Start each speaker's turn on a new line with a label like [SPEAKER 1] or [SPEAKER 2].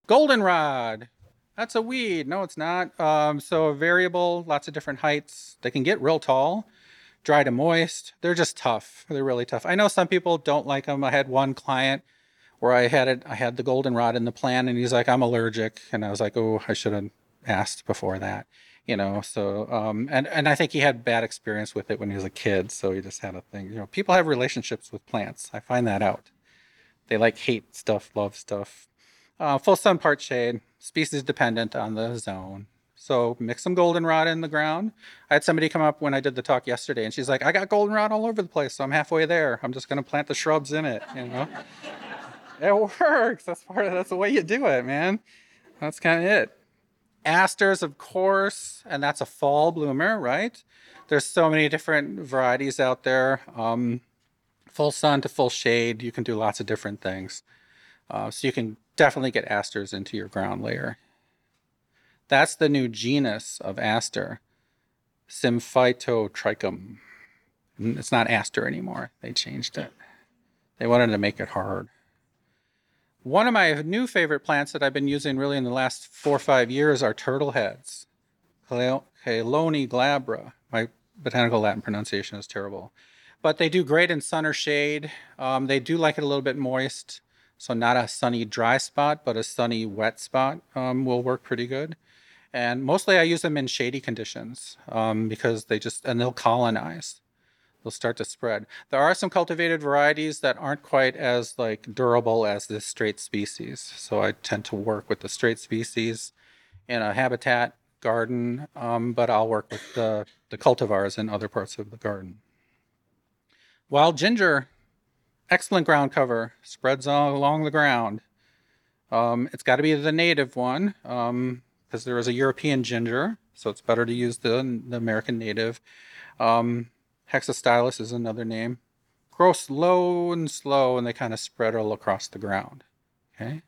[SPEAKER 1] Goldenrod. That's a weed. No, it's not. So variable, lots of different heights. They can get real tall, dry to moist. They're just tough. They're really tough. I know some people don't like them. I had one client where I had the goldenrod in the plan, and he's like, I'm allergic, and I was like, oh, I should have asked before that, you know. So, and I think he had bad experience with it when he was a kid, so he just had a thing. You know, people have relationships with plants. I find that out. They like hate stuff, love stuff. Full sun, part shade, species dependent on the zone. So mix some goldenrod in the ground. I had somebody come up when I did the talk yesterday, and she's like, "I got goldenrod all over the place, so I'm halfway there. I'm just gonna plant the shrubs in it." You know, it works. That's the way you do it, man. That's kind of it. Asters, of course, and that's a fall bloomer, right? There's so many different varieties out there. Full sun to full shade, you can do lots of different things. So you can definitely get asters into your ground layer. That's the new genus of aster, Symphytotrichum. It's not aster anymore. They changed it. They wanted to make it hard. One of my new favorite plants that I've been using really in the last 4 or 5 years are turtle heads. Chelone glabra. My botanical Latin pronunciation is terrible. But they do great in sun or shade. They do like it a little bit moist. So not a sunny dry spot, but a sunny wet spot will work pretty good. And mostly I use them in shady conditions because and they'll colonize. They'll start to spread. There are some cultivated varieties that aren't quite as like durable as this straight species. So I tend to work with the straight species in a habitat garden, but I'll work with the cultivars in other parts of the garden. Wild ginger, excellent ground cover, spreads all along the ground. It's got to be the native one because there is a European ginger, so it's better to use the American native. Hexastylus is another name. Grow slow, and they kind of spread all across the ground. Okay.